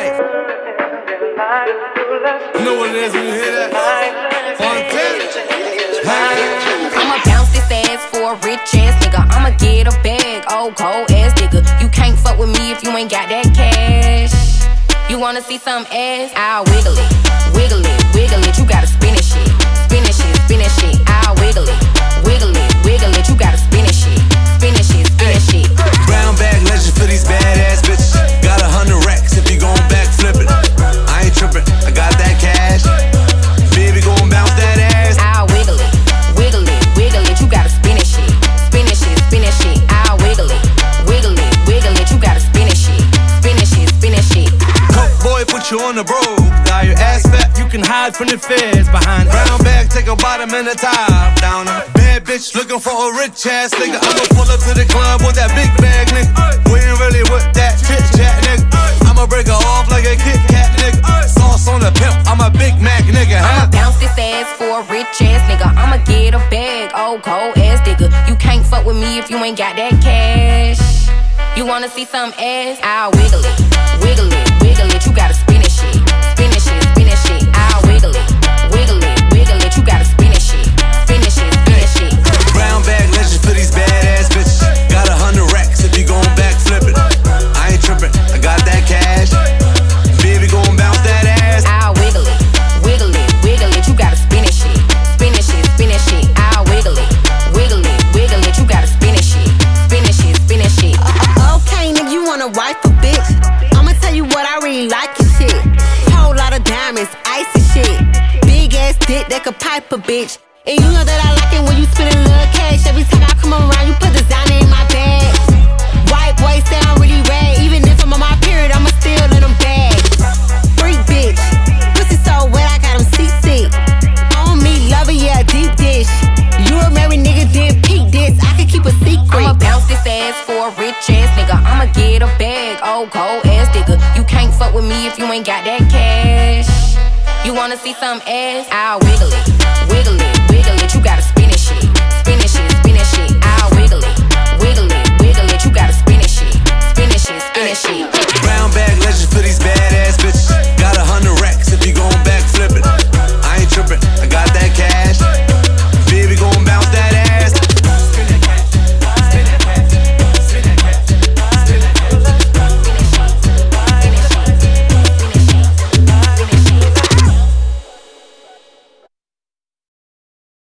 life. You know what it is when you hear that? On 10. I'ma bounce this ass for a rich ass nigga. I'ma get a bag, oh cold ass nigga. You can't fuck with me if you ain't got that cash. You wanna see some ass? I'll wiggle it, wiggle it, wiggle it. You gotta spin it shit, spin it shit, spin it shit. I'll wiggle it, wiggle it, wiggle it. You gotta spin it shit, spin it shit, spin it shit. Brown bag legend for these badass bitches. Got 100 racks if you gon' back flip it. I ain't trippin', I got that cash. Baby gon' bounce that ass. I'll wiggle it, wiggle it, wiggle it. You gotta spin it shit, spin it shit, spin it shit. I'll wiggle it, wiggle it, wiggle it. You gotta spin it shit, spin it shit, spin it shit. Coke boy put you on the road. Got your ass fat, you can hide from the feds. Behind brown bag, take a bottom and a top down. Bad bitch looking for a rich ass nigga. I'ma pull up to the club with that big bag, nigga. We ain't really with that chit chat, nigga. I'ma break her off like a Kit Kat, nigga. Sauce on the pimp, I'm a Big Mac, nigga. I'ma bounce this ass for a rich ass nigga. I'ma get a bag, oh cold ass nigga. You can't fuck with me if you ain't got that cash. You wanna see some ass? I'll wiggle it, wiggle it, wiggle it. You gotta spin it shit, spin it shit, spin it shit. I'll wiggle it, wiggle it, wiggle it. You gotta spin it shit, spin it shit, spin it shit. Brown bag legend for these badass bitches. Got 100 racks if you gon' back flip it. I ain't trippin', I got that cash. Baby gon' bounce that ass. I'll wiggle it, wiggle it, wiggle it. You gotta spin it shit, spin it shit, spin it shit. I'll wiggle it, wiggle it, wiggle it. You gotta spin it shit, spin it shit, spin it shit. Okay, nigga, you wanna wife a bitch? I'ma tell you what I really like and shit. Whole lot of diamonds, ice and shit. Big ass dick that could pipe a bitch. And you know that I like it when you spend a little cash. Every time I come around, you put designer in my bag. White boy say I'm really rad. Even if I'm on my period, I'ma still in them bags. Freak bitch, pussy so wet, I got him seasick. On me, love it, yeah, deep dish. You a married nigga, then peak this. I can keep a secret. I'ma bounce this ass for a rich ass nigga. I'ma get a bag, oh cold ass nigga. You can't fuck with me if you ain't got that cash. You wanna see some ass? I'll wiggle it, wiggle it, wiggle it. You gotta spin